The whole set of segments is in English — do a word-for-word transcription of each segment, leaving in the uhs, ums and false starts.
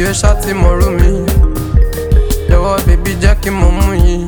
lè ṣáàtì mọ̀rú mi. Jọ̀wọ́ baby jẹ́ kí mo mú yìí.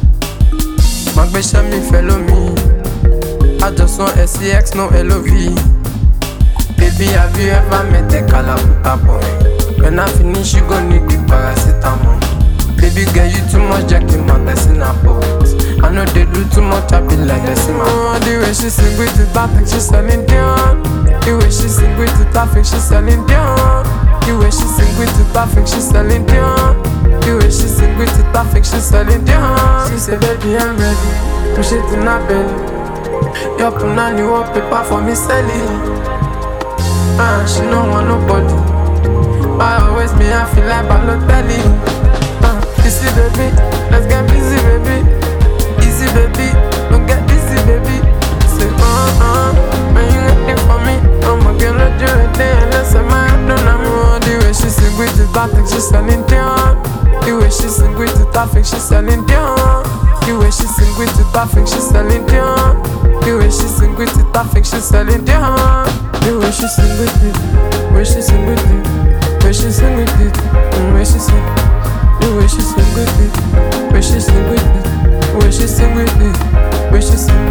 Má gbéṣẹ́ mi fẹ́ lómi. Àjọsán S C X no L O V. Baby, have you ever met a Kalakuta boy? When I finish, you gon' need the paracetamol. Baby girl, you too much Jackie, my blessing a boat. I know they do too much, I be like this in my oh, the way she sing with it, I think she's selling down. The way she sing with it, I think she's selling down. The way she sing with it, I think she's selling down. The way she sing with it, I think she's selling down. She said, baby, I'm ready. Push it in her belly. Your punani wallpaper for me selling. Ah, she don't want nobody. But always me, I feel like Balotelli. Ah, easy baby, let's get busy baby. Easy baby, don't get busy baby. Say uh uh, when you waiting for me, I'ma get no do it then. Let's say my don't know the way she sing with it, I think she's selling down. The way she sing with it, I think she's selling down. The way she sing with it, I think she's selling down. The way she sing with it, I think she's selling down. The way she sing with it, way she sing with it, way she sing with it, and way she sing. The way she sing with it, way she sing with it, way she sing with it, way she sing.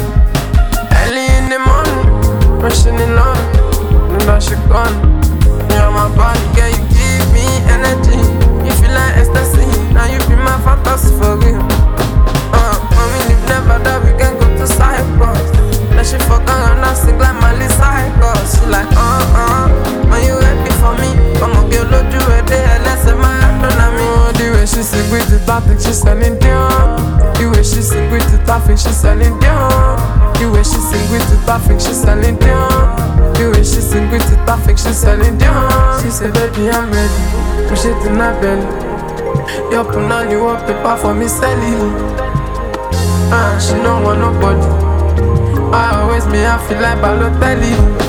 Early in the morning, rushing in on, and now she gone. You're my body, girl, you give me energy. You feel like ecstasy, now you be my fantasy for real. Uh, I mean, if never that we can go to Cyprus. Now she fuck around and sing like Miley Cyrus. She like, uh uh, when you ready for me, come on, girl, load you a day, let's say my don't know me. Oh, the way she sing with it, I think she's selling down. The way she sing with it, I think she's selling down. The way she sing with it, I think she's selling down. The way she sing with it, I think she's selling down. She said, baby, I'm ready. Push it in her belly. Your punani wallpaper for me selling. Ah, she don't want nobody. I always me, I feel like Balotelli.